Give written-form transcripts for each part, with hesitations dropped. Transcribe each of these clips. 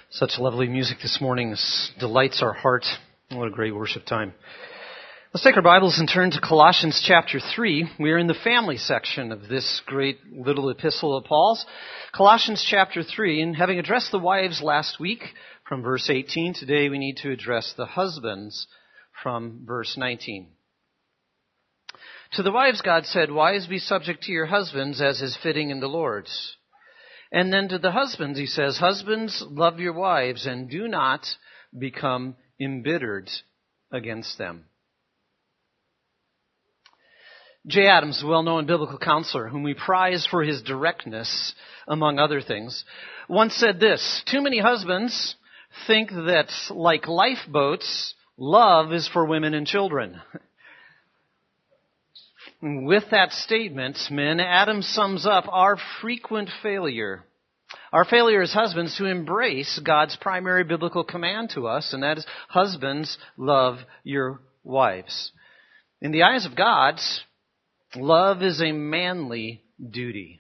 Such lovely music this morning. This delights our heart. What a great worship time. Let's take our Bibles and turn to Colossians chapter 3. We are in the family section of this great little epistle of Paul's. Colossians chapter 3, and having addressed the wives last week from verse 18, today we need to address the husbands from verse 19. To the wives God said, "Wives, be subject to your husbands as is fitting in the Lord." And then to the husbands, he says, "Husbands, love your wives and do not become embittered against them." Jay Adams, a well-known biblical counselor, whom we prize for his directness, among other things, once said this: "Too many husbands think that, like lifeboats, love is for women and children." With that statement, men, Adam sums up our frequent failure. Our failure as husbands to embrace God's primary biblical command to us, and that is, husbands, love your wives. In the eyes of God, love is a manly duty.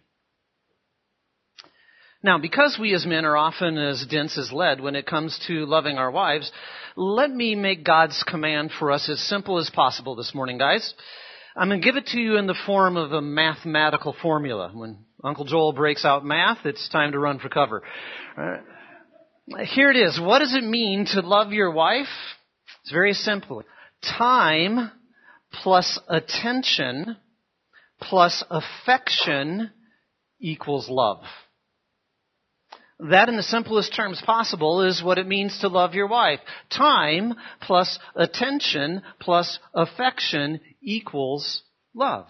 Now, because we as men are often as dense as lead when it comes to loving our wives, let me make God's command for us as simple as possible this morning, guys. I'm going to give it to you in the form of a mathematical formula. When Uncle Joel breaks out math, it's time to run for cover. Here it is. What does it mean to love your wife? It's very simple. Time plus attention plus affection equals love. That, in the simplest terms possible, is what it means to love your wife. Time plus attention plus affection equals love.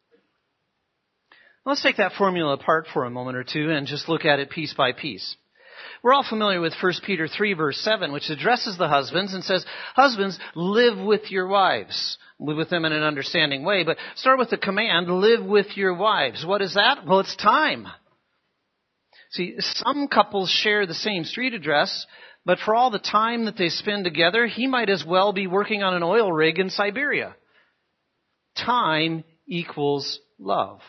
Let's take that formula apart for a moment or two and just look at it piece by piece. We're all familiar with 1 Peter 3, verse 7, which addresses the husbands and says, "Husbands, live with your wives." Live with them in an understanding way, but start with the command, live with your wives. What is that? Well, it's time. See, some couples share the same street address, but for all the time that they spend together, he might as well be working on an oil rig in Siberia. Time equals love.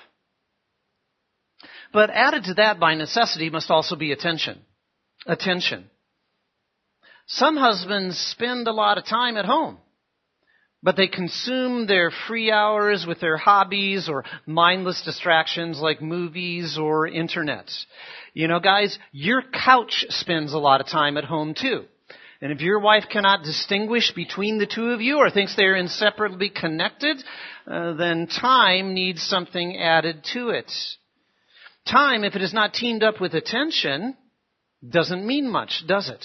But added to that by necessity must also be attention. Attention. Some husbands spend a lot of time at home, but they consume their free hours with their hobbies or mindless distractions like movies or internet. You know, guys, your couch spends a lot of time at home too. And if your wife cannot distinguish between the two of you or thinks they're inseparably connected, then time needs something added to it. Time, if it is not teamed up with attention, doesn't mean much, does it?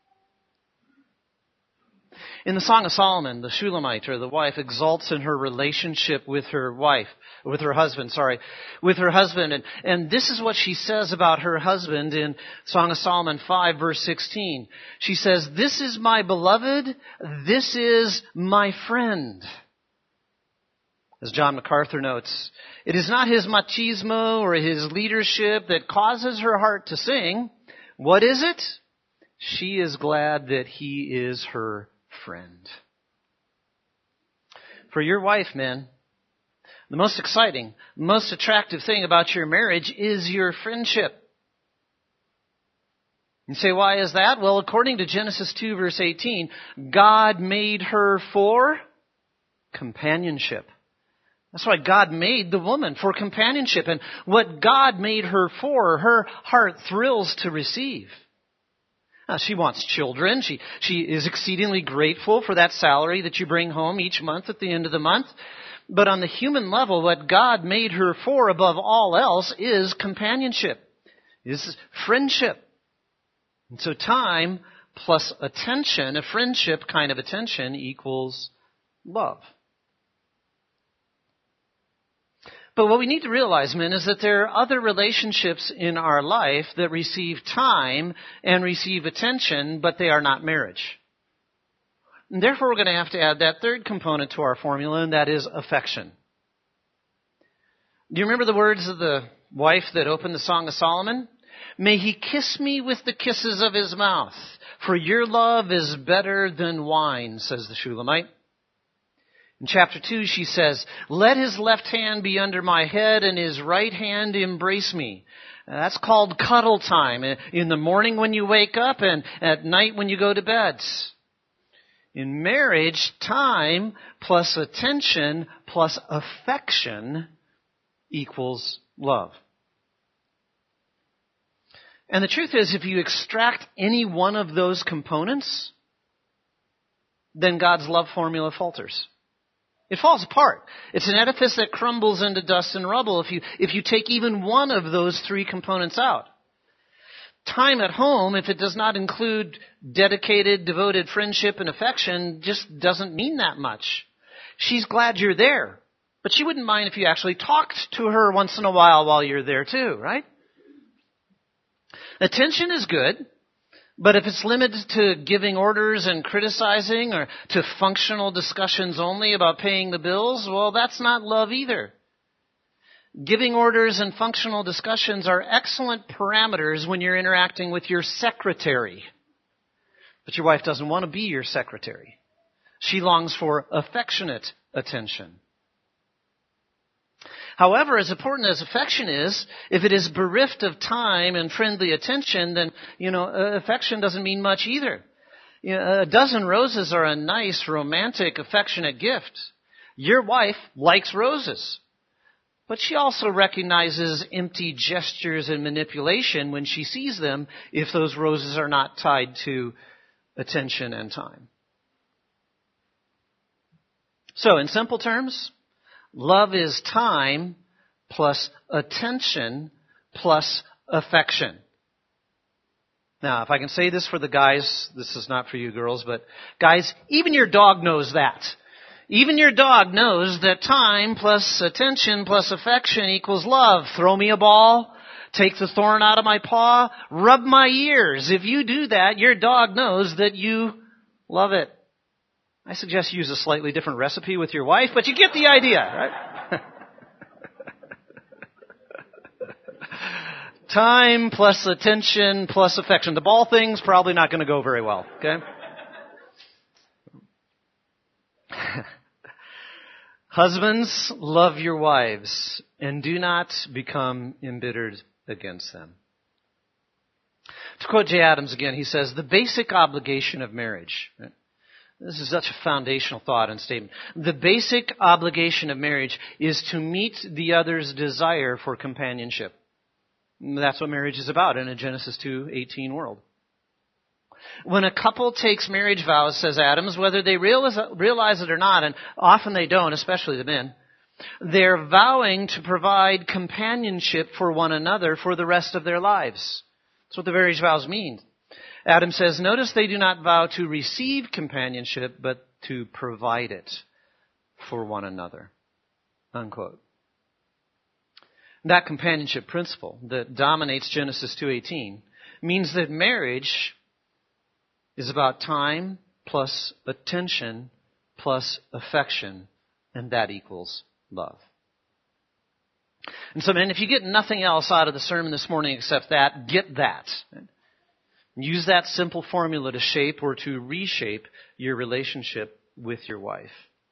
In the Song of Solomon, the Shulamite, or the wife, exalts in her relationship with her husband. And this is what she says about her husband in Song of Solomon 5, verse 16. She says, "This is my beloved, this is my friend." As John MacArthur notes, it is not his machismo or his leadership that causes her heart to sing. What is it? She is glad that he is her friend. For your wife, men, the most exciting, most attractive thing about your marriage is your friendship. You say, why is that? Well, according to Genesis 2, verse 18, God made her for companionship. That's why God made the woman, for companionship. And what God made her for, her heart thrills to receive. Now, she wants children. She is exceedingly grateful for that salary that you bring home each month at the end of the month. But on the human level, what God made her for above all else is companionship, is friendship. And so time plus attention, a friendship kind of attention, equals love. But what we need to realize, men, is that there are other relationships in our life that receive time and receive attention, but they are not marriage. And therefore, we're going to have to add that third component to our formula, and that is affection. Do you remember the words of the wife that opened the Song of Solomon? "May he kiss me with the kisses of his mouth, for your love is better than wine," says the Shulamite. In chapter 2, she says, "Let his left hand be under my head and his right hand embrace me. That's called cuddle time. In the morning when you wake up and at night when you go to bed. In marriage, time plus attention plus affection equals love. And the truth is, if you extract any one of those components, then God's love formula falters. It falls apart. It's an edifice that crumbles into dust and rubble if you take even one of those three components out. Time at home, if it does not include dedicated, devoted friendship and affection, just doesn't mean that much. She's glad you're there, but she wouldn't mind if you actually talked to her once in a while you're there too, right? Attention is good, but if it's limited to giving orders and criticizing or to functional discussions only about paying the bills, well, that's not love either. Giving orders and functional discussions are excellent parameters when you're interacting with your secretary. But your wife doesn't want to be your secretary. She longs for affectionate attention. However, as important as affection is, if it is bereft of time and friendly attention, then, affection doesn't mean much either. A dozen roses are a nice, romantic, affectionate gift. Your wife likes roses. But she also recognizes empty gestures and manipulation when she sees them if those roses are not tied to attention and time. So, in simple terms, love is time plus attention plus affection. Now, if I can say this for the guys, this is not for you girls, but guys, even your dog knows that. Even your dog knows that time plus attention plus affection equals love. Throw me a ball, take the thorn out of my paw, rub my ears. If you do that, your dog knows that you love it. I suggest you use a slightly different recipe with your wife, but you get the idea, right? Time plus attention plus affection. The ball thing's probably not going to go very well, okay? Husbands, love your wives and do not become embittered against them. To quote Jay Adams again, he says, the basic obligation of marriage. Right? This is such a foundational thought and statement. The basic obligation of marriage is to meet the other's desire for companionship. That's what marriage is about in a Genesis 2:18 world. When a couple takes marriage vows, says Adams, whether they realize it or not, and often they don't, especially the men, they're vowing to provide companionship for one another for the rest of their lives. That's what the marriage vows mean. Adams says, notice they do not vow to receive companionship, but to provide it for one another. Unquote. That companionship principle that dominates Genesis 2:18 means that marriage is about time plus attention plus affection, and that equals love. And so, man, if you get nothing else out of the sermon this morning except that, get that. Use that simple formula to shape or to reshape your relationship with your wife.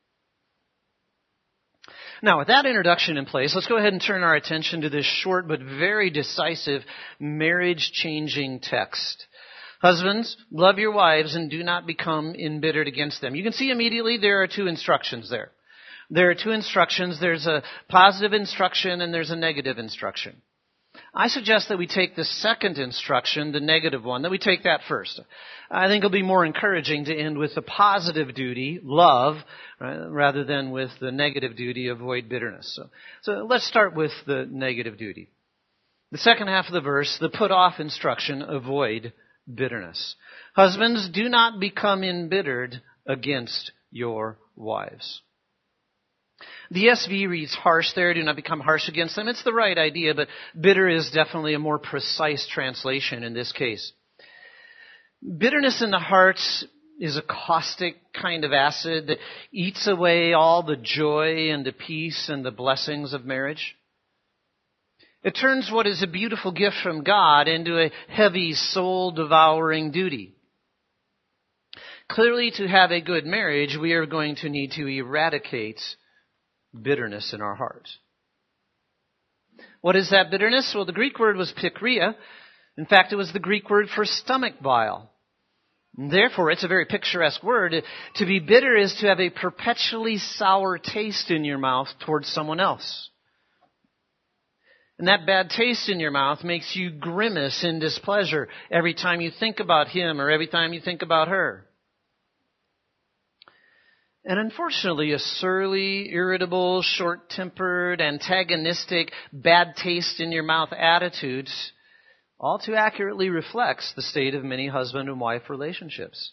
Now, with that introduction in place, let's go ahead and turn our attention to this short but very decisive marriage-changing text. Husbands, love your wives and do not become embittered against them. You can see immediately there are two instructions there. There are two instructions. There's a positive instruction and there's a negative instruction. I suggest that we take the second instruction, the negative one, that we take that first. I think it'll be more encouraging to end with the positive duty, love, right, rather than with the negative duty, avoid bitterness. So let's start with the negative duty. The second half of the verse, the put off instruction, avoid bitterness. Husbands, do not become embittered against your wives. The ESV reads harsh there, do not become harsh against them. It's the right idea, but bitter is definitely a more precise translation in this case. Bitterness in the heart is a caustic kind of acid that eats away all the joy and the peace and the blessings of marriage. It turns what is a beautiful gift from God into a heavy, soul-devouring duty. Clearly, to have a good marriage, we are going to need to eradicate bitterness in our heart. What is that bitterness? Well, the Greek word was pikria. In fact, it was the Greek word for stomach bile. And therefore, it's a very picturesque word. To be bitter is to have a perpetually sour taste in your mouth towards someone else. And that bad taste in your mouth makes you grimace in displeasure every time you think about him or every time you think about her. And unfortunately, a surly, irritable, short-tempered, antagonistic, bad taste in your mouth attitude all too accurately reflects the state of many husband and wife relationships.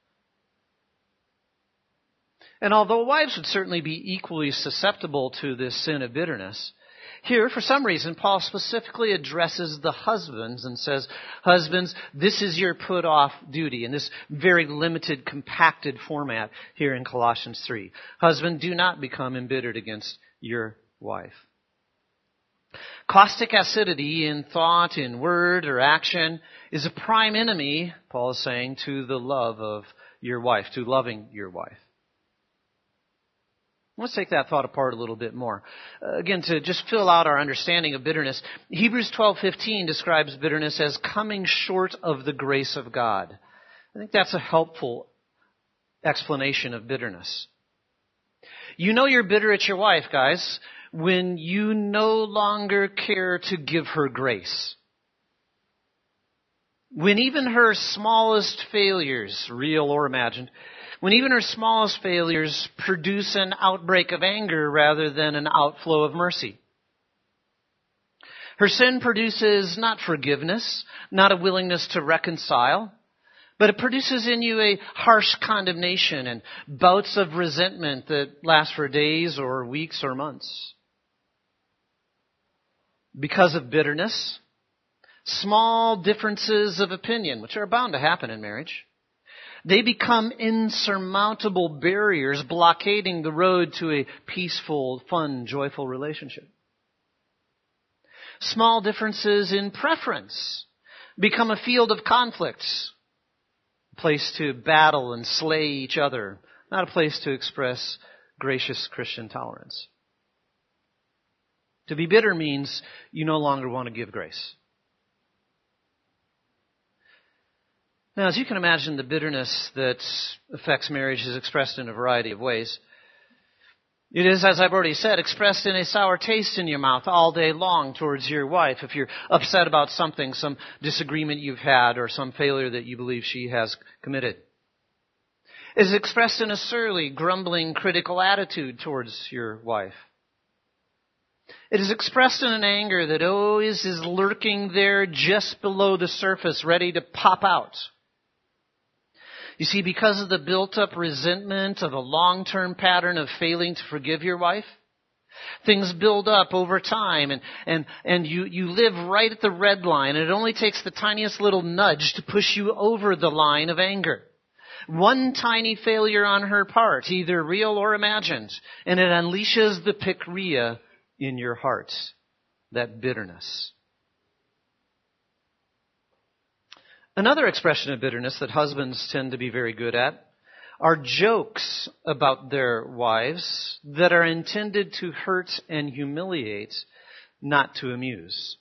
And although wives would certainly be equally susceptible to this sin of bitterness, here, for some reason, Paul specifically addresses the husbands and says, husbands, this is your put-off duty in this very limited, compacted format here in Colossians 3. Husband, do not become embittered against your wife. Caustic acidity in thought, in word, or action is a prime enemy, Paul is saying, to the love of your wife, to loving your wife. Let's take that thought apart a little bit more. Again, to just fill out our understanding of bitterness, Hebrews 12:15 describes bitterness as coming short of the grace of God. I think that's a helpful explanation of bitterness. You know you're bitter at your wife, guys, when you no longer care to give her grace. When even her smallest failures, real or imagined, when even her smallest failures produce an outbreak of anger rather than an outflow of mercy. Her sin produces not forgiveness, not a willingness to reconcile, but it produces in you a harsh condemnation and bouts of resentment that last for days or weeks or months. Because of bitterness, small differences of opinion, which are bound to happen in marriage, they become insurmountable barriers blockading the road to a peaceful, fun, joyful relationship. Small differences in preference become a field of conflicts, a place to battle and slay each other, not a place to express gracious Christian tolerance. To be bitter means you no longer want to give grace. Now, as you can imagine, the bitterness that affects marriage is expressed in a variety of ways. It is, as I've already said, expressed in a sour taste in your mouth all day long towards your wife. If you're upset about something, some disagreement you've had, or some failure that you believe she has committed. It is expressed in a surly, grumbling, critical attitude towards your wife. It is expressed in an anger that always is lurking there just below the surface, ready to pop out. You see, because of the built-up resentment of a long-term pattern of failing to forgive your wife, things build up over time and you live right at the red line, and it only takes the tiniest little nudge to push you over the line of anger. One tiny failure on her part, either real or imagined, and it unleashes the pikria in your heart, that bitterness. Another expression of bitterness that husbands tend to be very good at are jokes about their wives that are intended to hurt and humiliate, not to amuse.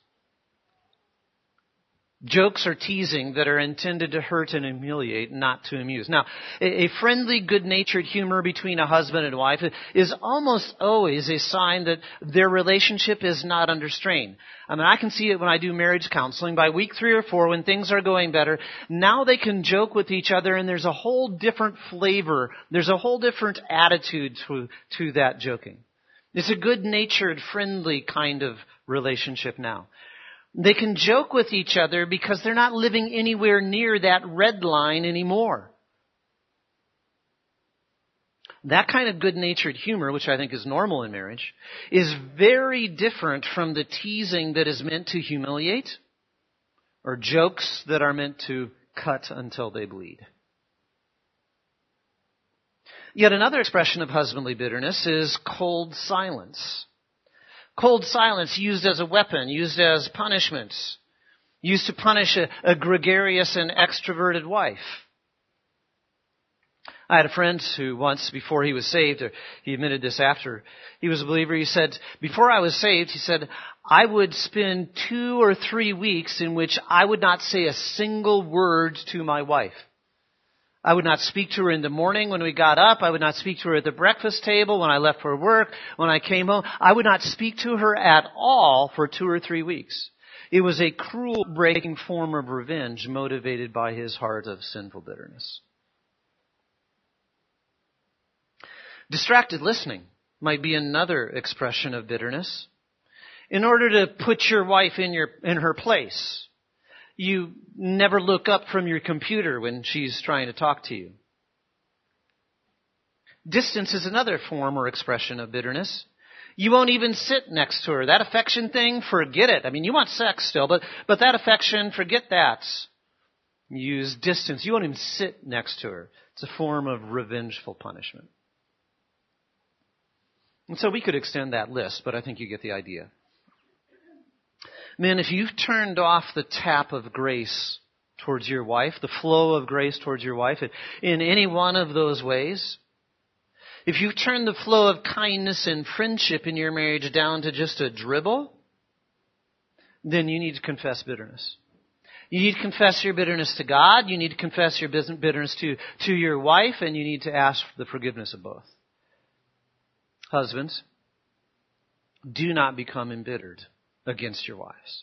Jokes or teasing that are intended to hurt and humiliate, not to amuse. Now, a friendly, good-natured humor between a husband and wife is almost always a sign that their relationship is not under strain. I mean, I can see it when I do marriage counseling. By week 3 or 4, when things are going better, now they can joke with each other, and there's a whole different flavor. There's a whole different attitude to that joking. It's a good-natured, friendly kind of relationship now. They can joke with each other because they're not living anywhere near that red line anymore. That kind of good-natured humor, which I think is normal in marriage, is very different from the teasing that is meant to humiliate or jokes that are meant to cut until they bleed. Yet another expression of husbandly bitterness is cold silence. Cold silence used as a weapon, used as punishment, used to punish a gregarious and extroverted wife. I had a friend who once, before he was saved, or he admitted this after he was a believer, he said, before I was saved, he said, I would spend 2 or 3 weeks in which I would not say a single word to my wife. I would not speak to her in the morning when we got up. I would not speak to her at the breakfast table, when I left for work, when I came home. I would not speak to her at all for 2 or 3 weeks. It was a cruel, breaking form of revenge motivated by his heart of sinful bitterness. Distracted listening might be another expression of bitterness. In order to put your wife in her place, you never look up from your computer when she's trying to talk to you. Distance is another form or expression of bitterness. You won't even sit next to her. That affection thing, forget it. I mean, you want sex still, but that affection, forget that. You use distance. You won't even sit next to her. It's a form of revengeful punishment. And so we could extend that list, but I think you get the idea. Men, if you've turned off the tap of grace towards your wife, the flow of grace towards your wife, in any one of those ways, if you've turned the flow of kindness and friendship in your marriage down to just a dribble, then you need to confess bitterness. You need to confess your bitterness to God. You need to confess your bitterness to your wife, and you need to ask for the forgiveness of both. Husbands, do not become embittered against your wives.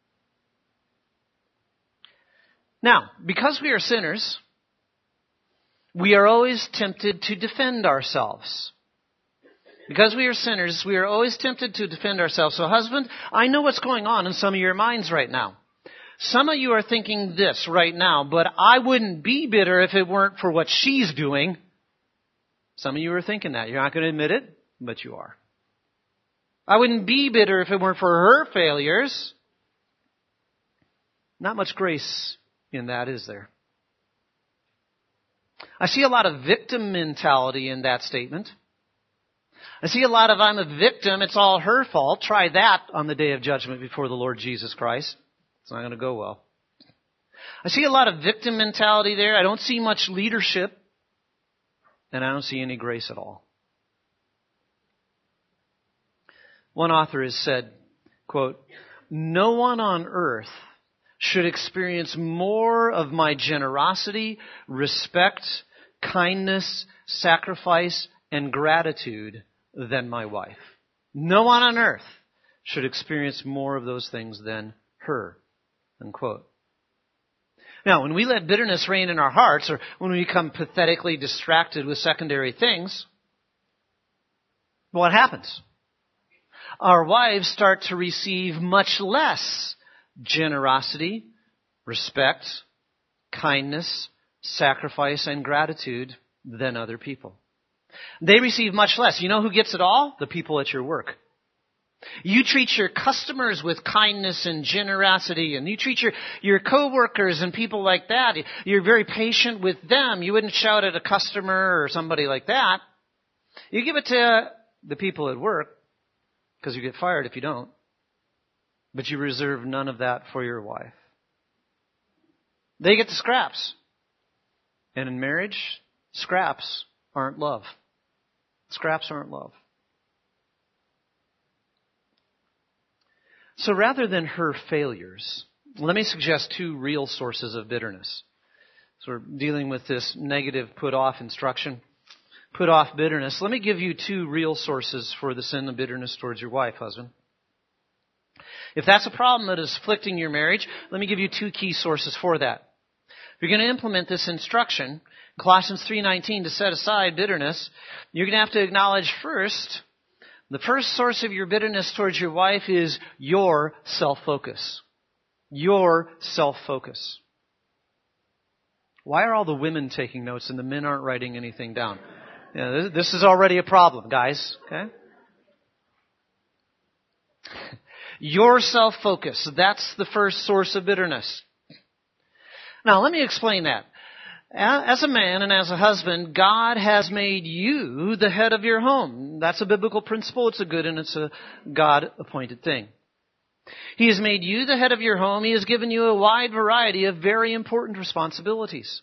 Now, because we are sinners, we are always tempted to defend ourselves. Because we are sinners, we are always tempted to defend ourselves. So husband, I know what's going on in some of your minds right now. Some of you are thinking this right now, but I wouldn't be bitter if it weren't for what she's doing. Some of you are thinking that. You're not going to admit it, but you are. I wouldn't be bitter if it weren't for her failures. Not much grace in that, is there? I see a lot of victim mentality in that statement. I see a lot of I'm a victim, it's all her fault. Try that on the day of judgment before the Lord Jesus Christ. It's not going to go well. I see a lot of victim mentality there. I don't see much leadership. And I don't see any grace at all. One author has said, quote, "No one on earth should experience more of my generosity, respect, kindness, sacrifice, and gratitude than my wife." No one on earth should experience more of those things than her. Unquote. Now, when we let bitterness reign in our hearts, or when we become pathetically distracted with secondary things, what happens? Our wives start to receive much less generosity, respect, kindness, sacrifice, and gratitude than other people. They receive much less. You know who gets it all? The people at your work. You treat your customers with kindness and generosity, and you treat your coworkers and people like that. You're very patient with them. You wouldn't shout at a customer or somebody like that. You give it to the people at work, because you get fired if you don't. But you reserve none of that for your wife. They get the scraps. And in marriage, scraps aren't love. Scraps aren't love. So rather than her failures, let me suggest 2 real sources of bitterness. So we're dealing with this negative put-off instruction. Put off bitterness. Let me give you 2 real sources for the sin of bitterness towards your wife, husband. If that's a problem that is afflicting your marriage, let me give you 2 key sources for that. If you're going to implement this instruction, Colossians 3:19, to set aside bitterness, you're going to have to acknowledge first, the first source of your bitterness towards your wife is your self-focus. Your self-focus. Why are all the women taking notes and the men aren't writing anything down? This is already a problem, guys. Okay? Your self-focus. That's the first source of bitterness. Now, let me explain that. As a man and as a husband, God has made you the head of your home. That's a biblical principle. It's a good and it's a God-appointed thing. He has made you the head of your home. He has given you a wide variety of very important responsibilities.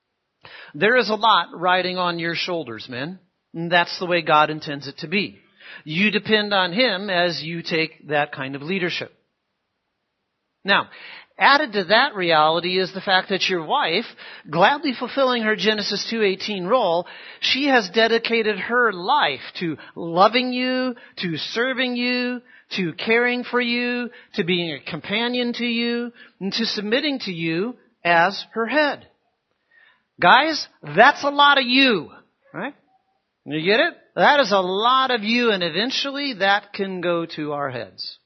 There is a lot riding on your shoulders, men. And that's the way God intends it to be. You depend on Him as you take that kind of leadership. Now, added to that reality is the fact that your wife, gladly fulfilling her Genesis 2:18 role, she has dedicated her life to loving you, to serving you, to caring for you, to being a companion to you, and to submitting to you as her head. Guys, that's a lot of you, right? You get it? That is a lot of you, and eventually that can go to our heads.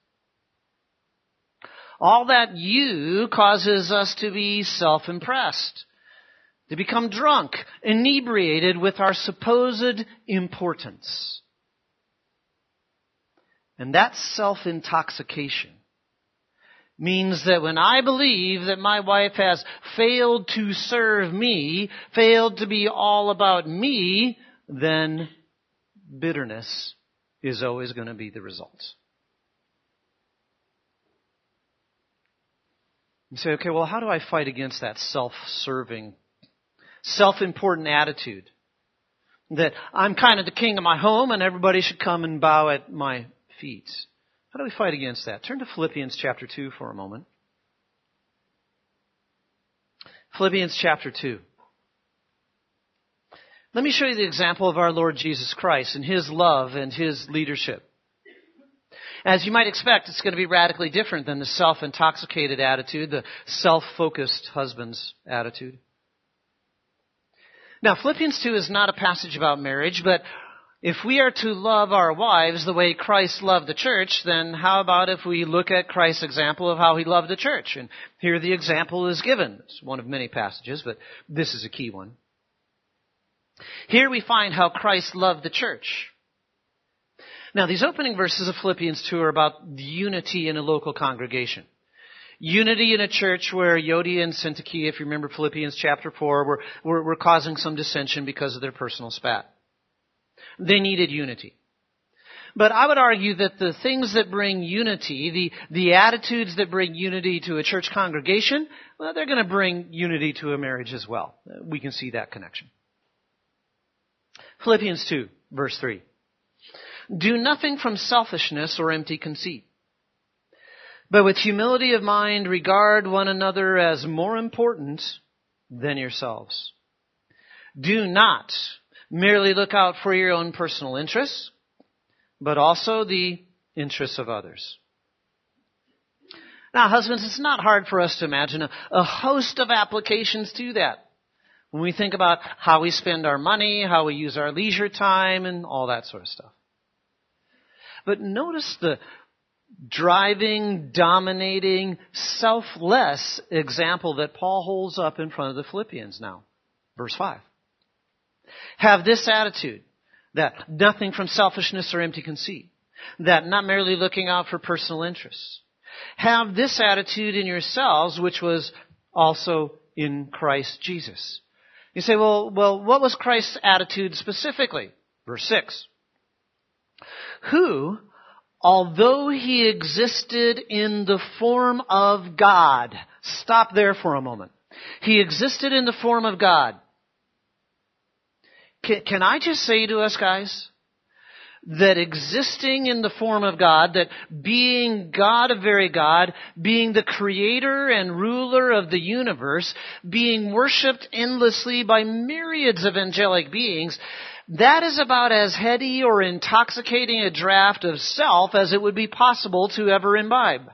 All that you causes us to be self-impressed, to become drunk, inebriated with our supposed importance. And that self-intoxication means that when I believe that my wife has failed to serve me, failed to be all about me, then bitterness is always going to be the result. You say, okay, well, how do I fight against that self-serving, self-important attitude? That I'm kind of the king of my home and everybody should come and bow at my feet. How do we fight against that? Turn to Philippians chapter 2 for a moment. Philippians chapter 2. Let me show you the example of our Lord Jesus Christ and His love and His leadership. As you might expect, it's going to be radically different than the self-intoxicated attitude, the self-focused husband's attitude. Now, Philippians 2 is not a passage about marriage, but if we are to love our wives the way Christ loved the church, then how about if we look at Christ's example of how He loved the church? And here the example is given. It's one of many passages, but this is a key one. Here we find how Christ loved the church. Now, these opening verses of Philippians 2 are about unity in a local congregation. Unity in a church where Euodia and Syntyche, if you remember Philippians chapter 4, were causing some dissension because of their personal spat. They needed unity. But I would argue that the things that bring unity, the attitudes that bring unity to a church congregation, well, they're going to bring unity to a marriage as well. We can see that connection. Philippians 2, verse 3. Do nothing from selfishness or empty conceit, but with humility of mind regard one another as more important than yourselves. Do not merely look out for your own personal interests, but also the interests of others. Now, husbands, it's not hard for us to imagine a host of applications to that. When we think about how we spend our money, how we use our leisure time, and all that sort of stuff. But notice the driving, dominating, selfless example that Paul holds up in front of the Philippians now. Verse 5. Have this attitude, that nothing from selfishness or empty conceit, that not merely looking out for personal interests. Have this attitude in yourselves, which was also in Christ Jesus. You say, well, what was Christ's attitude specifically? Verse 6. Who, although He existed in the form of God. Stop there for a moment. He existed in the form of God. Can I just say to us, guys, that existing in the form of God, that being God of very God, being the creator and ruler of the universe, being worshipped endlessly by myriads of angelic beings, that is about as heady or intoxicating a draft of self as it would be possible to ever imbibe.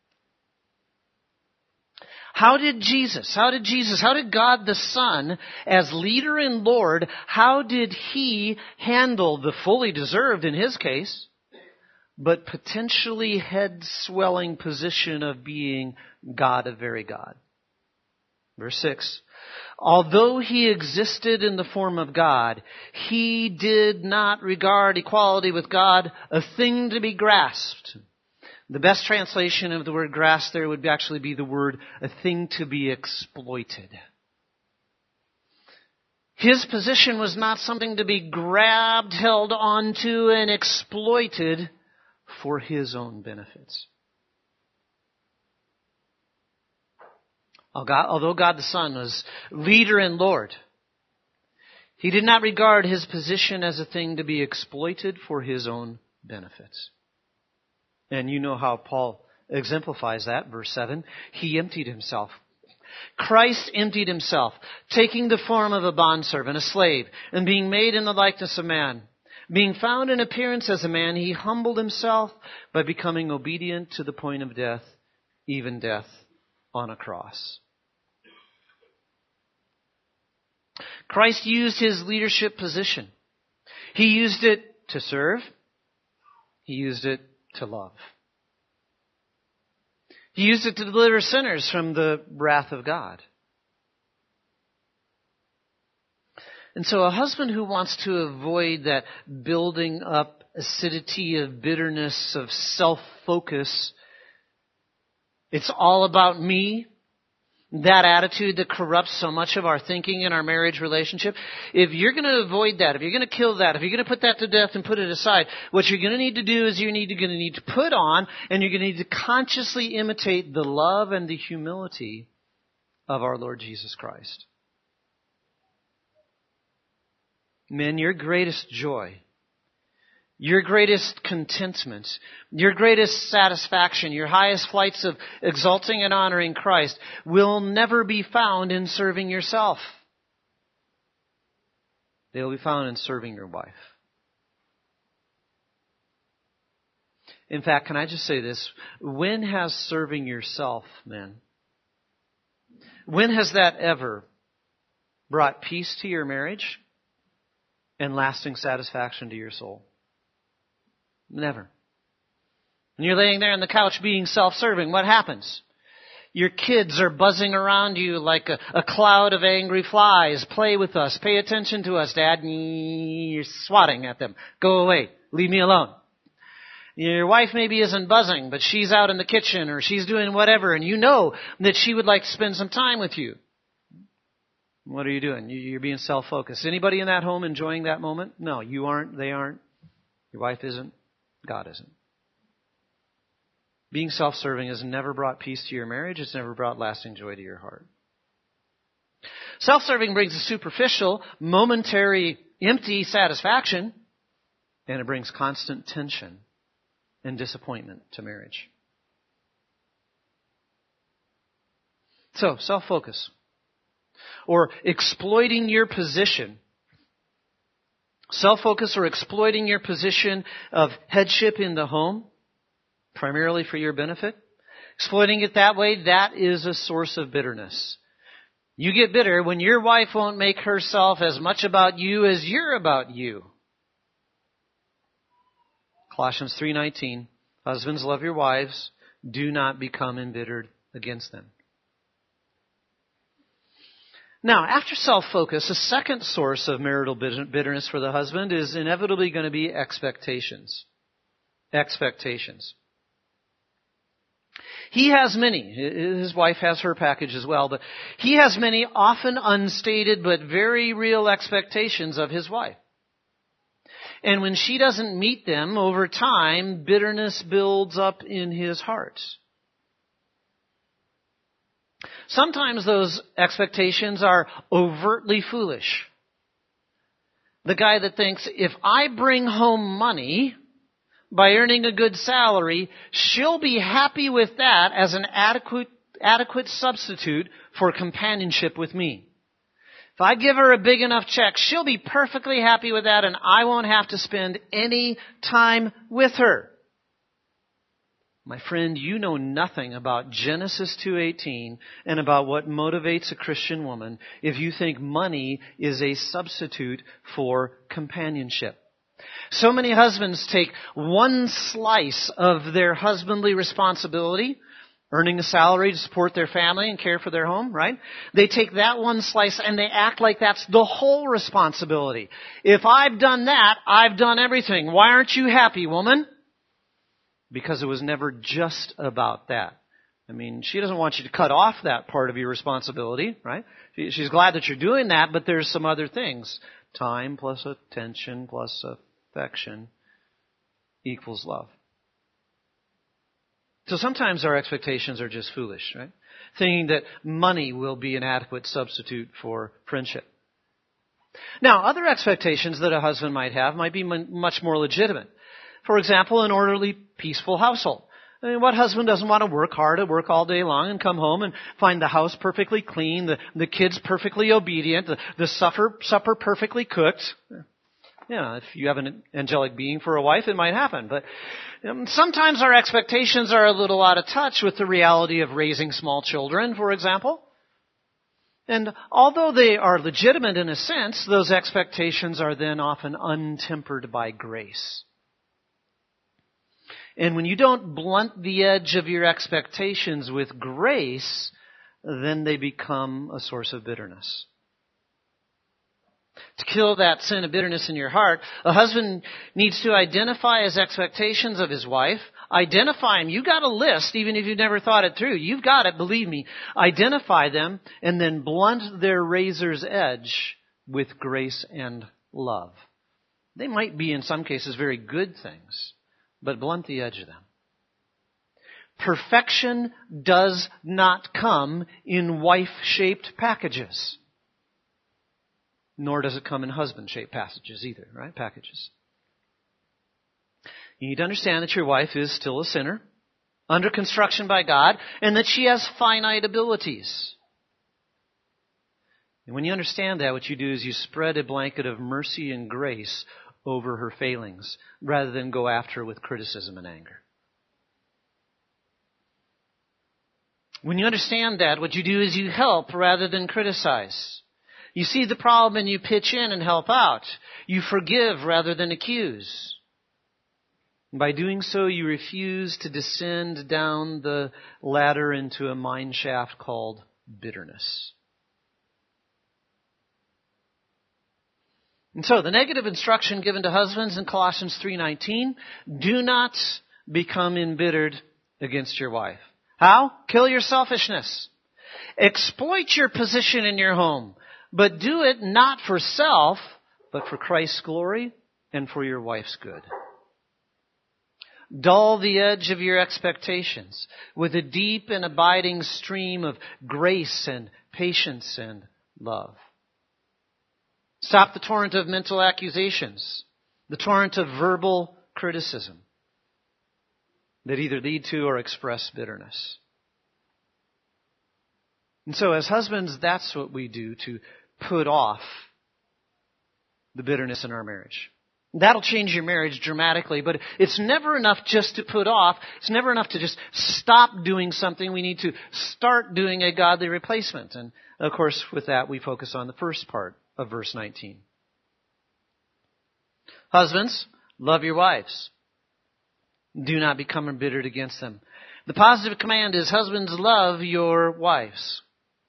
How did God the Son, as leader and Lord, how did He handle the fully deserved, in His case, but potentially head-swelling position of being God of very God? Verse 6. Although He existed in the form of God, He did not regard equality with God a thing to be grasped. The best translation of the word grasp there would actually be the word a thing to be exploited. His position was not something to be grabbed, held onto, and exploited for His own benefits. Although God the Son was leader and Lord, He did not regard His position as a thing to be exploited for His own benefits. And you know how Paul exemplifies that, verse 7. He emptied himself. Christ emptied himself, taking the form of a bondservant, a slave, and being made in the likeness of man. Being found in appearance as a man, he humbled himself by becoming obedient to the point of death, even death on a cross. Christ used his leadership position. He used it to serve. He used it to love. He used it to deliver sinners from the wrath of God. And so a husband who wants to avoid that building up acidity of bitterness, of self-focus, it's all about me, that attitude that corrupts so much of our thinking in our marriage relationship. If you're going to avoid that, if you're going to kill that, if you're going to put that to death and put it aside, what you're going to need to do is you're going to need to put on, and you're going to need to consciously imitate the love and the humility of our Lord Jesus Christ. Men, your greatest joy, your greatest contentment, your greatest satisfaction, your highest flights of exalting and honoring Christ will never be found in serving yourself. They'll be found in serving your wife. In fact, can I just say this? When has serving yourself, men, when has that ever brought peace to your marriage and lasting satisfaction to your soul? Never. When you're laying there on the couch being self-serving, what happens? Your kids are buzzing around you like a cloud of angry flies. Play with us. Pay attention to us, Dad. You're swatting at them. Go away. Leave me alone. Your wife maybe isn't buzzing, but she's out in the kitchen or she's doing whatever, and you know that she would like to spend some time with you. What are you doing? You're being self-focused. Anybody in that home enjoying that moment? No, you aren't. They aren't. Your wife isn't. God isn't. Being self-serving has never brought peace to your marriage. It's never brought lasting joy to your heart. Self-serving brings a superficial, momentary, empty satisfaction, and it brings constant tension and disappointment to marriage. So, self-focus, or exploiting your position. Self-focus or exploiting your position of headship in the home, primarily for your benefit. Exploiting it that way, that is a source of bitterness. You get bitter when your wife won't make herself as much about you as you're about you. Colossians 3:19, husbands, love your wives. Do not become embittered against them. Now, after self-focus, a second source of marital bitterness for the husband is inevitably going to be expectations. Expectations. He has many. His wife has her package as well, but he has many often unstated but very real expectations of his wife. And when she doesn't meet them over time, bitterness builds up in his heart. Sometimes those expectations are overtly foolish. The guy that thinks, if I bring home money by earning a good salary, she'll be happy with that as an adequate substitute for companionship with me. If I give her a big enough check, she'll be perfectly happy with that and I won't have to spend any time with her. My friend, you know nothing about Genesis 2:18 and about what motivates a Christian woman if you think money is a substitute for companionship. So many husbands take one slice of their husbandly responsibility, earning a salary to support their family and care for their home, right? They take that one slice and they act like that's the whole responsibility. If I've done that, I've done everything. Why aren't you happy, woman? Because it was never just about that. I mean, she doesn't want you to cut off that part of your responsibility, right? She's glad that you're doing that, but there's some other things. Time plus attention plus affection equals love. So sometimes our expectations are just foolish, right? Thinking that money will be an adequate substitute for friendship. Now, other expectations that a husband might have might be much more legitimate. For example, an orderly, peaceful household. I mean, what husband doesn't want to work hard at work all day long and come home and find the house perfectly clean, the kids perfectly obedient, the supper perfectly cooked? Yeah, if you have an angelic being for a wife, it might happen. But sometimes our expectations are a little out of touch with the reality of raising small children, for example. And although they are legitimate in a sense, those expectations are then often untempered by grace. And when you don't blunt the edge of your expectations with grace, then they become a source of bitterness. To kill that sin of bitterness in your heart, a husband needs to identify his expectations of his wife. Identify them. You got a list, even if you've never thought it through. You've got it, believe me. Identify them and then blunt their razor's edge with grace and love. They might be, in some cases, very good things, but blunt the edge of them. Perfection does not come in wife-shaped packages. Nor does it come in husband-shaped packages either, right? Packages. You need to understand that your wife is still a sinner, under construction by God, and that she has finite abilities. And when you understand that, what you do is you spread a blanket of mercy and grace over her failings, rather than go after her with criticism and anger. When you understand that, what you do is you help rather than criticize. You see the problem and you pitch in and help out. You forgive rather than accuse. And by doing so, you refuse to descend down the ladder into a mine shaft called bitterness. And so, the negative instruction given to husbands in Colossians 3:19, do not become embittered against your wife. How? Kill your selfishness. Exploit your position in your home, but do it not for self, but for Christ's glory and for your wife's good. Dull the edge of your expectations with a deep and abiding stream of grace and patience and love. Stop the torrent of mental accusations, the torrent of verbal criticism that either lead to or express bitterness. And so as husbands, that's what we do to put off the bitterness in our marriage. That'll change your marriage dramatically, but it's never enough just to put off. It's never enough to just stop doing something. We need to start doing a godly replacement. And of course, with that, we focus on the first part of verse 19. Husbands, love your wives. Do not become embittered against them. The positive command is, husbands, love your wives.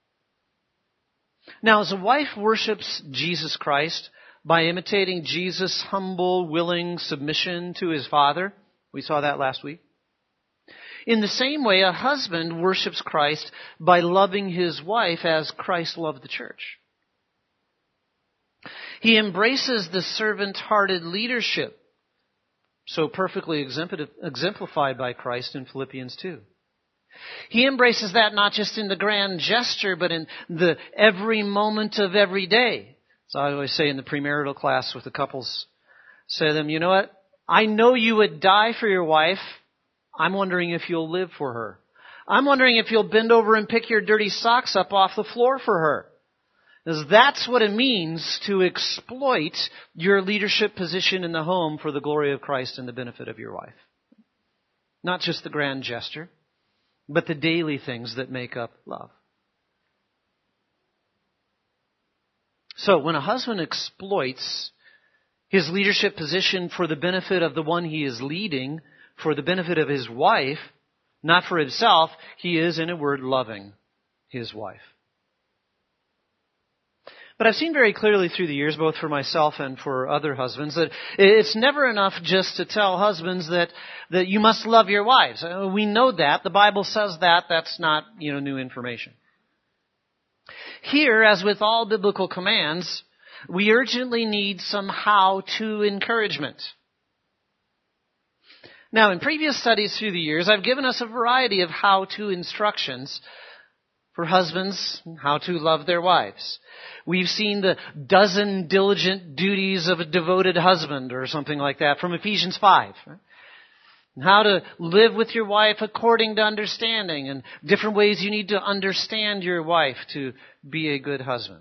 Now, as a wife worships Jesus Christ by imitating Jesus' humble, willing submission to his Father, we saw that last week. In the same way, a husband worships Christ by loving his wife as Christ loved the church. He embraces the servant-hearted leadership so perfectly exemplified by Christ in Philippians 2. He embraces that not just in the grand gesture, but in the every moment of every day. So I always say in the premarital class with the couples, say to them, you know what? I know you would die for your wife. I'm wondering if you'll live for her. I'm wondering if you'll bend over and pick your dirty socks up off the floor for her. Because that's what it means to exploit your leadership position in the home for the glory of Christ and the benefit of your wife. Not just the grand gesture, but the daily things that make up love. So when a husband exploits his leadership position for the benefit of the one he is leading, for the benefit of his wife, not for himself, he is, in a word, loving his wife. But I've seen very clearly through the years, both for myself and for other husbands, that it's never enough just to tell husbands that you must love your wives. We know that. The Bible says that. That's not, new information. Here, as with all biblical commands, we urgently need some how-to encouragement. Now, in previous studies through the years, I've given us a variety of how-to instructions. for husbands how to love their wives. We've seen the 12 diligent duties of a devoted husband or something like that from Ephesians 5. Right? And how to live with your wife according to understanding and different ways you need to understand your wife to be a good husband.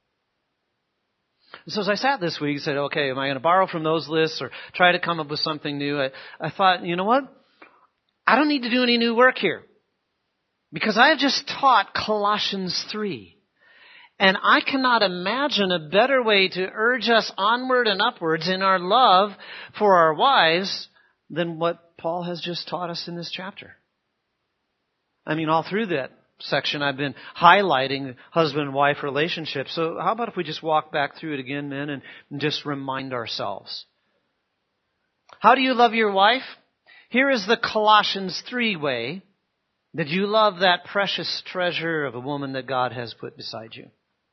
So as I sat this week and said, okay, am I going to borrow from those lists or try to come up with something new? I thought, you know what? I don't need to do any new work here. Because I have just taught Colossians 3. And I cannot imagine a better way to urge us onward and upwards in our love for our wives than what Paul has just taught us in this chapter. I mean, all through that section I've been highlighting husband-wife relationships. So how about if we just walk back through it again, men, and just remind ourselves. How do you love your wife? Here is the Colossians 3 way that you love that precious treasure of a woman that God has put beside you.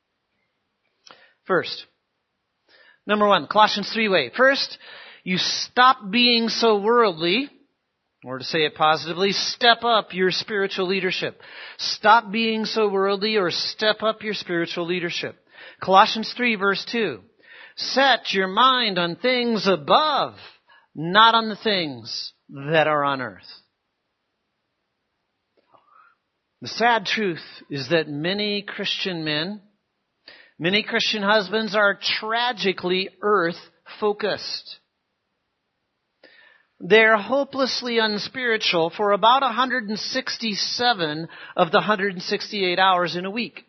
First, number 1, Colossians 3 way. First, you stop being so worldly, or to say it positively, step up your spiritual leadership. Stop being so worldly or step up your spiritual leadership. Colossians 3 verse 2. Set your mind on things above, not on the things that are on earth. The sad truth is that many Christian men, many Christian husbands are tragically earth-focused. They're hopelessly unspiritual for about 167 of the 168 hours in a week.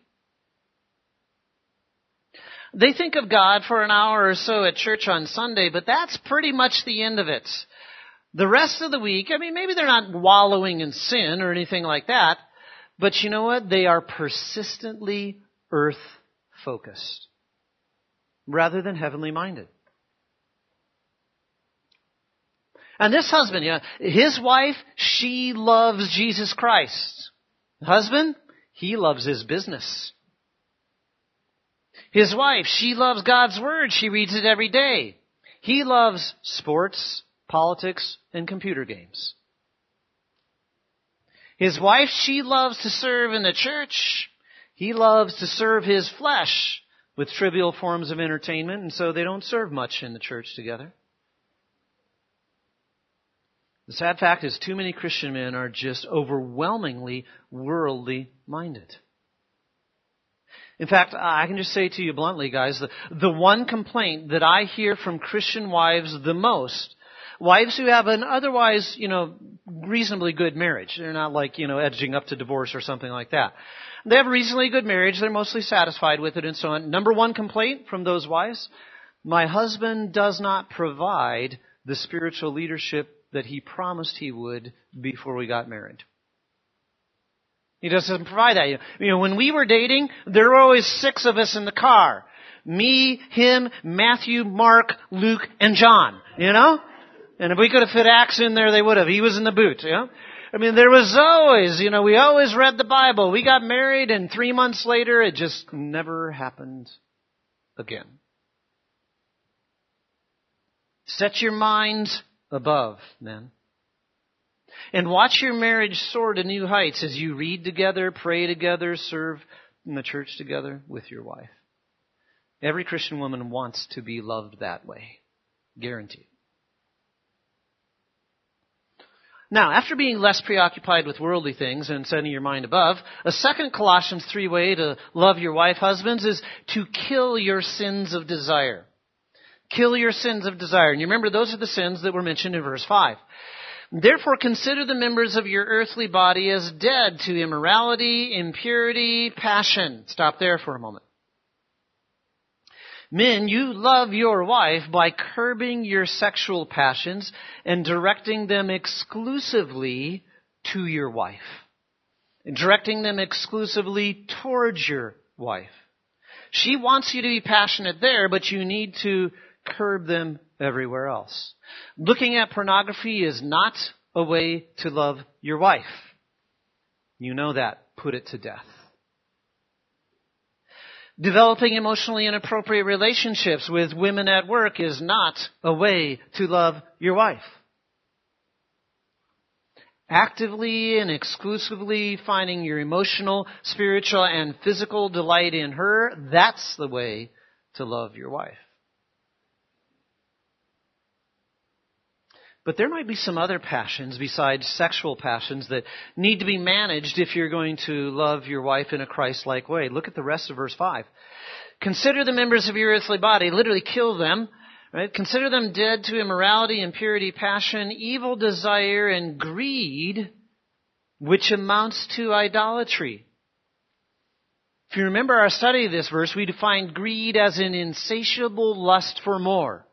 They think of God for an hour or so at church on Sunday, but that's pretty much the end of it. The rest of the week, I mean, maybe they're not wallowing in sin or anything like that, but you know what? They are persistently earth-focused rather than heavenly minded. And this husband, his wife, she loves Jesus Christ. The husband, he loves his business. His wife, she loves God's Word. She reads it every day. He loves sports, politics, and computer games. His wife, she loves to serve in the church. He loves to serve his flesh with trivial forms of entertainment, and so they don't serve much in the church together. The sad fact is too many Christian men are just overwhelmingly worldly minded. In fact, I can just say to you bluntly, guys, the one complaint that I hear from Christian wives the most, wives who have an otherwise, reasonably good marriage. They're not like, edging up to divorce or something like that. They have a reasonably good marriage. They're mostly satisfied with it and so on. Number one complaint from those wives, my husband does not provide the spiritual leadership that he promised he would before we got married. He doesn't provide that. When we were dating, there were always 6 of us in the car. Me, him, Matthew, Mark, Luke, and John, And if we could have fit Acts in there, they would have. He was in the boot, there was always, we always read the Bible. We got married and 3 months later, it just never happened again. Set your mind above, men. And watch your marriage soar to new heights as you read together, pray together, serve in the church together with your wife. Every Christian woman wants to be loved that way. Guaranteed. Now, after being less preoccupied with worldly things and setting your mind above, a second Colossians 3 way to love your wife, husbands, is to kill your sins of desire. Kill your sins of desire. And you remember, those are the sins that were mentioned in verse 5. Therefore, consider the members of your earthly body as dead to immorality, impurity, passion. Stop there for a moment. Men, you love your wife by curbing your sexual passions and directing them exclusively to your wife. And directing them exclusively towards your wife. She wants you to be passionate there, but you need to curb them everywhere else. Looking at pornography is not a way to love your wife. You know that. Put it to death. Developing emotionally inappropriate relationships with women at work is not a way to love your wife. actively and exclusively finding your emotional, spiritual, and physical delight in her, that's the way to love your wife. But there might be some other passions besides sexual passions that need to be managed if you're going to love your wife in a Christ-like way. Look at the rest of verse 5. Consider the members of your earthly body, literally kill them, right? Consider them dead to immorality, impurity, passion, evil desire, and greed, which amounts to idolatry. If you remember our study of this verse, we defined greed as an insatiable lust for more.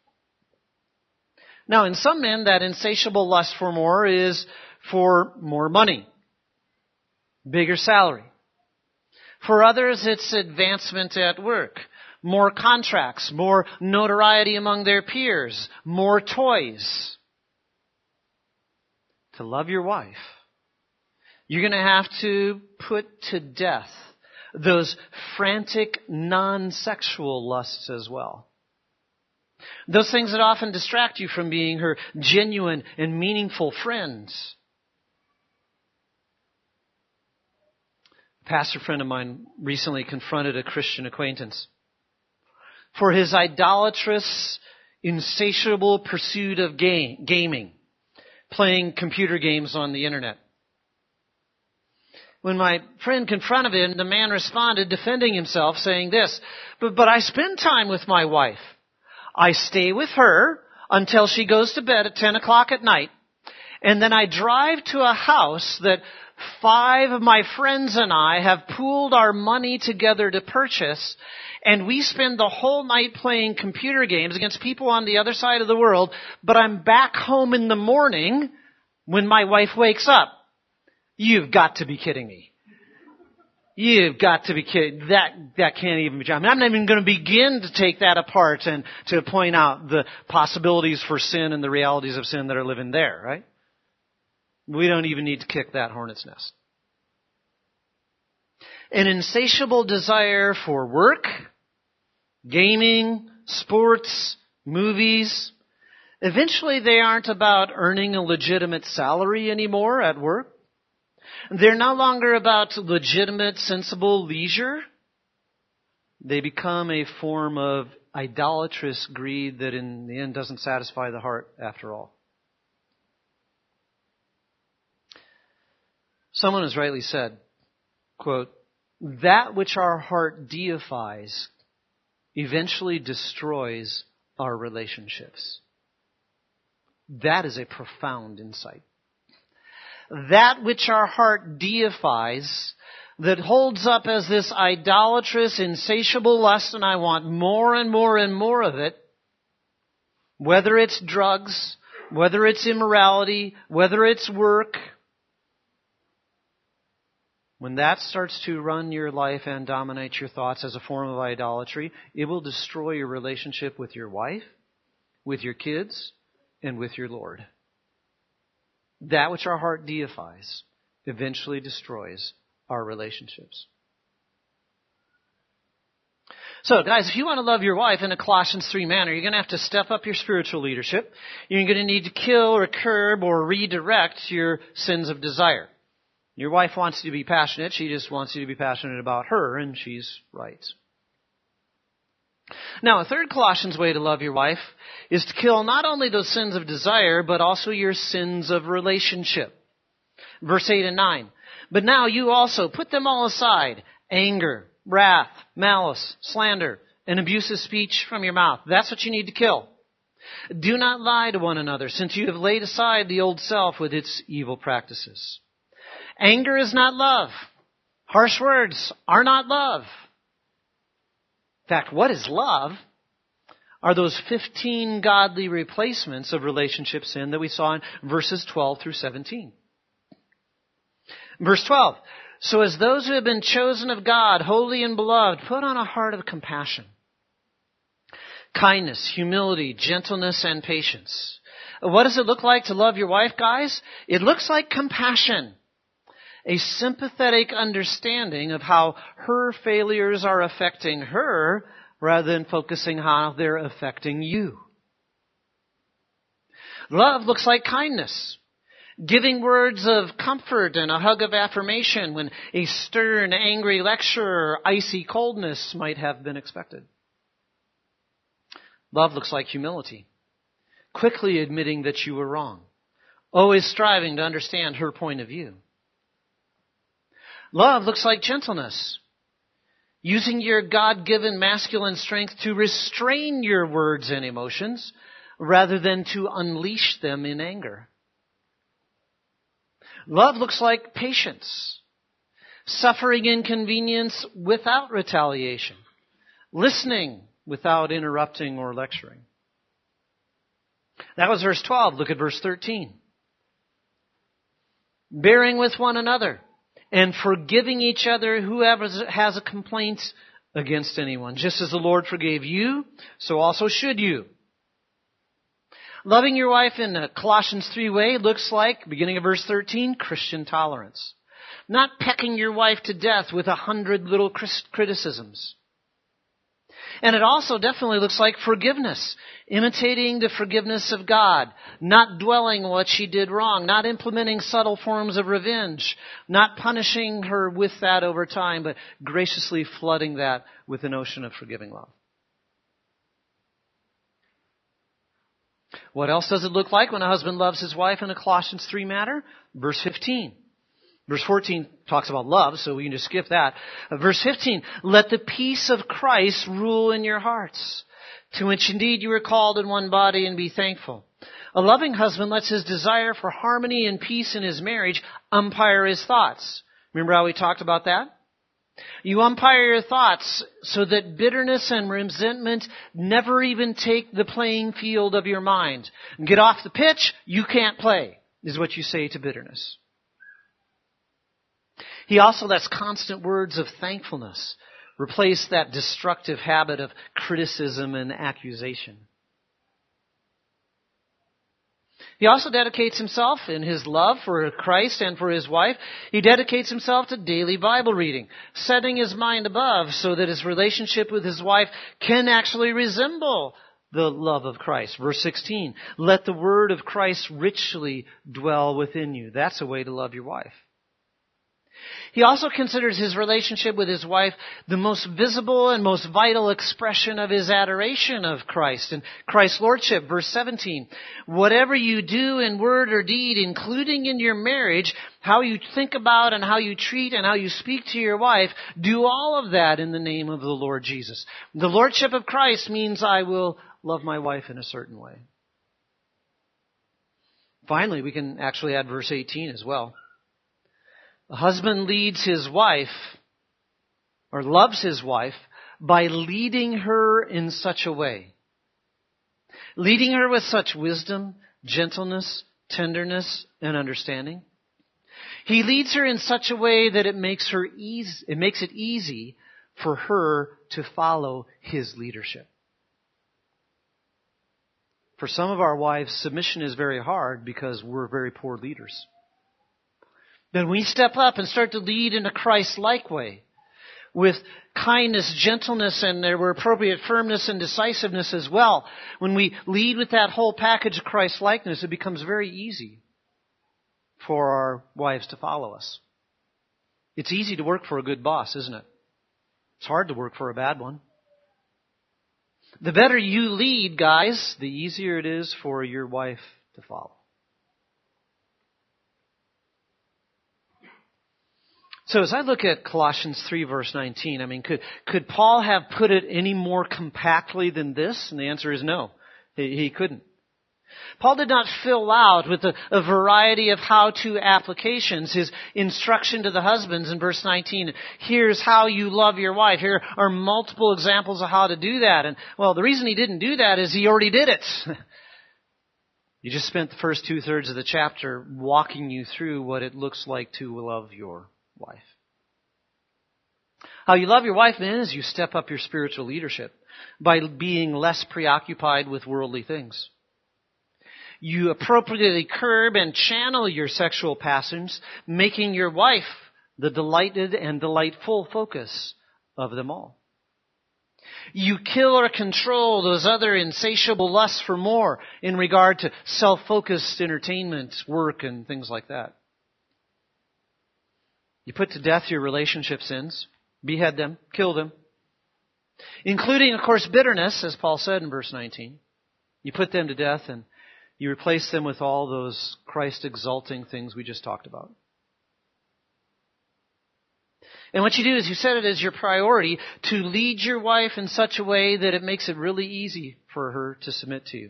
Now, in some men, that insatiable lust for more is for more money, bigger salary. For others, it's advancement at work, more contracts, more notoriety among their peers, more toys. To love your wife, you're going to have to put to death those frantic, non-sexual lusts as well. Those things that often distract you from being her genuine and meaningful friends. A pastor friend of mine recently confronted a Christian acquaintance for his idolatrous, insatiable pursuit of gaming, playing computer games on the internet. When my friend confronted him, the man responded, defending himself, saying this, but I spend time with my wife. I stay with her until she goes to bed at 10 o'clock at night. And then I drive to a house that 5 of my friends and I have pooled our money together to purchase. And we spend the whole night playing computer games against people on the other side of the world. But I'm back home in the morning when my wife wakes up. You've got to be kidding me. You've got to be kidding. That can't even be true. I mean, I'm not even going to begin to take that apart and to point out the possibilities for sin and the realities of sin that are living there, right? We don't even need to kick that hornet's nest. An insatiable desire for work, gaming, sports, movies. Eventually they aren't about earning a legitimate salary anymore at work. They're no longer about legitimate, sensible leisure. They become a form of idolatrous greed that in the end doesn't satisfy the heart after all. Someone has rightly said, quote, that which our heart deifies eventually destroys our relationships. That is a profound insight. That which our heart deifies, that holds up as this idolatrous, insatiable lust, and I want more and more and more of it, whether it's drugs, whether it's immorality, whether it's work, when that starts to run your life and dominate your thoughts as a form of idolatry, it will destroy your relationship with your wife, with your kids, and with your Lord. That which our heart deifies eventually destroys our relationships. So, guys, if you want to love your wife in a Colossians 3 manner, you're going to have to step up your spiritual leadership. You're going to need to kill or curb or redirect your sins of desire. Your wife wants you to be passionate. She just wants you to be passionate about her, and she's right. Now, a third Colossians way to love your wife is to kill not only those sins of desire, but also your sins of relationship. Verse 8 and 9. But now you also put them all aside. Anger, wrath, malice, slander, and abusive speech from your mouth. That's what you need to kill. Do not lie to one another, since you have laid aside the old self with its evil practices. Anger is not love. Harsh words are not love. In fact, what is love are those 15 godly replacements of relationship sin that we saw in verses 12 through 17. Verse 12. So as those who have been chosen of God, holy and beloved, put on a heart of compassion, kindness, humility, gentleness, and patience. What does it look like to love your wife, guys? It looks like compassion. A sympathetic understanding of how her failures are affecting her rather than focusing how they're affecting you. Love looks like kindness. Giving words of comfort and a hug of affirmation when a stern, angry lecture or icy coldness might have been expected. Love looks like humility. Quickly admitting that you were wrong. Always striving to understand her point of view. Love looks like gentleness. Using your God-given masculine strength to restrain your words and emotions rather than to unleash them in anger. Love looks like patience. Suffering inconvenience without retaliation. Listening without interrupting or lecturing. That was verse 12. Look at verse 13. Bearing with one another and forgiving each other whoever has a complaint against anyone. Just as the Lord forgave you, so also should you. Loving your wife in a Colossians 3 way looks like, beginning of verse 13, Christian tolerance. Not pecking your wife to death with 100 little criticisms. And it also definitely looks like forgiveness, imitating the forgiveness of God, not dwelling on what she did wrong, not implementing subtle forms of revenge, not punishing her with that over time, but graciously flooding that with an ocean of forgiving love. What else does it look like when a husband loves his wife in a Colossians 3 matter? Verse 15. Verse 14 talks about love, so we can just skip that. Verse 15, let the peace of Christ rule in your hearts, to which indeed you were called in one body, and be thankful. A loving husband lets his desire for harmony and peace in his marriage umpire his thoughts. Remember how we talked about that? You umpire your thoughts so that bitterness and resentment never even take the playing field of your mind. Get off the pitch, you can't play, is what you say to bitterness. He also lets constant words of thankfulness replace that destructive habit of criticism and accusation. He also dedicates himself in his love for Christ and for his wife. He dedicates himself to daily Bible reading, setting his mind above so that his relationship with his wife can actually resemble the love of Christ. Verse 16, let the word of Christ richly dwell within you. That's a way to love your wife. He also considers his relationship with his wife the most visible and most vital expression of his adoration of Christ and Christ's lordship. Verse 17, whatever you do in word or deed, including in your marriage, how you think about and how you treat and how you speak to your wife, do all of that in the name of the Lord Jesus. The lordship of Christ means I will love my wife in a certain way. Finally, we can actually add verse 18 as well. A husband leads his wife, or loves his wife, by leading her in such a way. Leading her with such wisdom, gentleness, tenderness, and understanding. He leads her in such a way that it makes it easy for her to follow his leadership. For some of our wives, submission is very hard because we're very poor leaders. Then we step up and start to lead in a Christ-like way with kindness, gentleness, and there were appropriate firmness and decisiveness as well. When we lead with that whole package of Christ-likeness, it becomes very easy for our wives to follow us. It's easy to work for a good boss, isn't it? It's hard to work for a bad one. The better you lead, guys, the easier it is for your wife to follow. So as I look at Colossians 3 verse 19, could Paul have put it any more compactly than this? And the answer is no. He couldn't. Paul did not fill out with a variety of how-to applications his instruction to the husbands in verse 19. Here's how you love your wife. Here are multiple examples of how to do that. And, well, the reason he didn't do that is he already did it. You just spent the first 2/3 of the chapter walking you through what it looks like to love your wife. How you love your wife then is you step up your spiritual leadership by being less preoccupied with worldly things. You appropriately curb and channel your sexual passions, making your wife the delighted and delightful focus of them all. You kill or control those other insatiable lusts for more in regard to self-focused entertainment, work, and things like that. You put to death your relationship sins, behead them, kill them, including, of course, bitterness, as Paul said in verse 19. You put them to death and you replace them with all those Christ-exalting things we just talked about. And what you do is you set it as your priority to lead your wife in such a way that it makes it really easy for her to submit to you.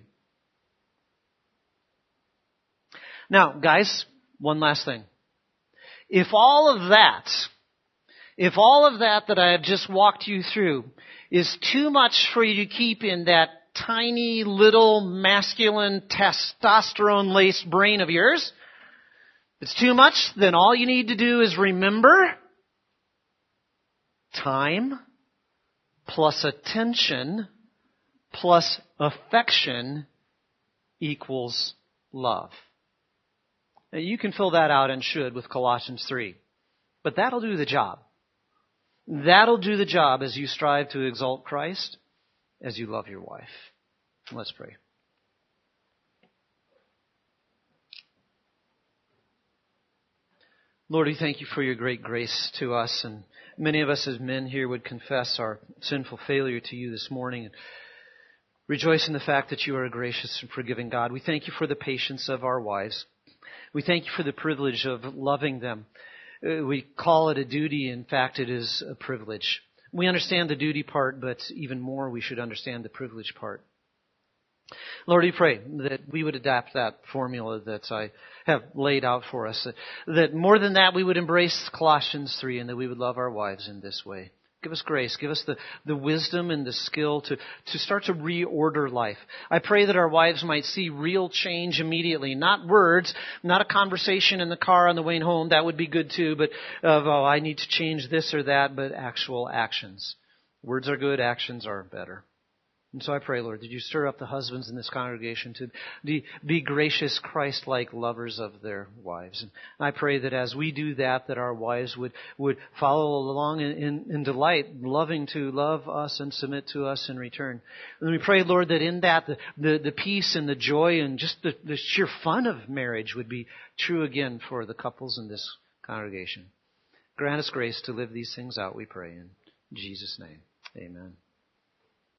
Now, guys, one last thing. If all of that I have just walked you through is too much for you to keep in that tiny little masculine testosterone-laced brain of yours, if it's too much, then all you need to do is remember time plus attention plus affection equals love. Now, you can fill that out and should with Colossians 3. But that'll do the job. That'll do the job as you strive to exalt Christ, as you love your wife. Let's pray. Lord, we thank you for your great grace to us. And many of us as men here would confess our sinful failure to you this morning and rejoice in the fact that you are a gracious and forgiving God. We thank you for the patience of our wives. We thank you for the privilege of loving them. We call it a duty. In fact, it is a privilege. We understand the duty part, but even more, we should understand the privilege part. Lord, we pray that we would adapt that formula that I have laid out for us. That more than that, we would embrace Colossians 3 and that we would love our wives in this way. Give us grace. Give us the wisdom and the skill to start to reorder life. I pray that our wives might see real change immediately. Not words, not a conversation in the car on the way home. That would be good too, but I need to change this or that, but actual actions. Words are good, actions are better. And so I pray, Lord, that you stir up the husbands in this congregation to be gracious, Christ-like lovers of their wives. And I pray that as we do that, that our wives would follow along in delight, loving to love us and submit to us in return. And we pray, Lord, that in that the peace and the joy and just the sheer fun of marriage would be true again for the couples in this congregation. Grant us grace to live these things out, we pray. In Jesus' name, amen.